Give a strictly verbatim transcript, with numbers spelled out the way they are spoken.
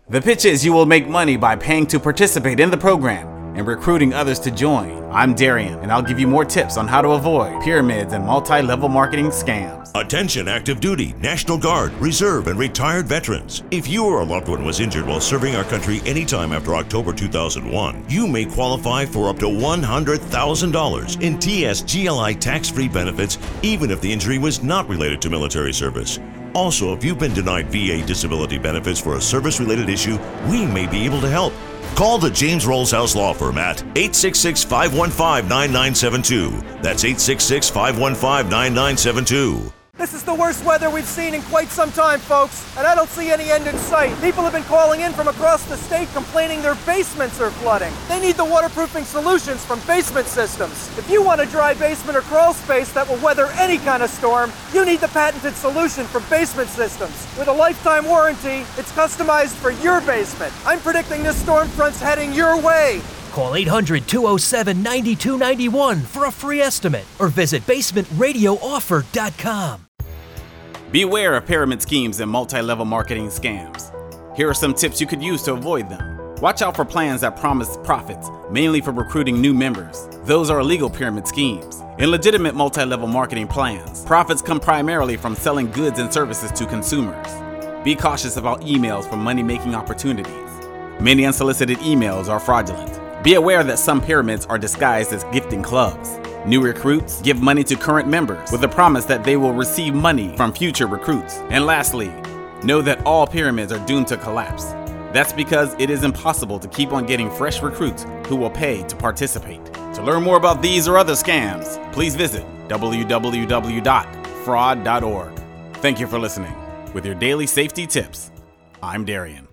The pitch is you will make money by paying to participate in the program and recruiting others to join. I'm Darian, and I'll give you more tips on how to avoid pyramids and multi-level marketing scams. Attention active duty, National Guard, Reserve, and retired veterans. If you or a loved one was injured while serving our country anytime after October two thousand one, you may qualify for up to one hundred thousand dollars in T S G L I tax-free benefits, even if the injury was not related to military service. Also, if you've been denied V A disability benefits for a service-related issue, we may be able to help. Call the James Rolls House Law Firm at eight six six, five one five, nine nine seven two. That's eight six six, five one five, nine nine seven two. This is the worst weather we've seen in quite some time, folks, and I don't see any end in sight. People have been calling in from across the state complaining their basements are flooding. They need the waterproofing solutions from Basement Systems. If you want a dry basement or crawl space that will weather any kind of storm, you need the patented solution from Basement Systems. With a lifetime warranty, it's customized for your basement. I'm predicting this storm front's heading your way. Call eight hundred, two oh seven, nine two nine one for a free estimate or visit basement radio offer dot com. Beware of pyramid schemes and multi-level marketing scams. Here are some tips you could use to avoid them. Watch out for plans that promise profits, mainly for recruiting new members. Those are illegal pyramid schemes. In legitimate multi-level marketing plans, profits come primarily from selling goods and services to consumers. Be cautious about emails from money-making opportunities. Many unsolicited emails are fraudulent. Be aware that some pyramids are disguised as gifting clubs. New recruits give money to current members with the promise that they will receive money from future recruits. And lastly, know that all pyramids are doomed to collapse. That's because it is impossible to keep on getting fresh recruits who will pay to participate. To learn more about these or other scams, please visit w w w dot fraud dot org. Thank you for listening. With your daily safety tips, I'm Darian.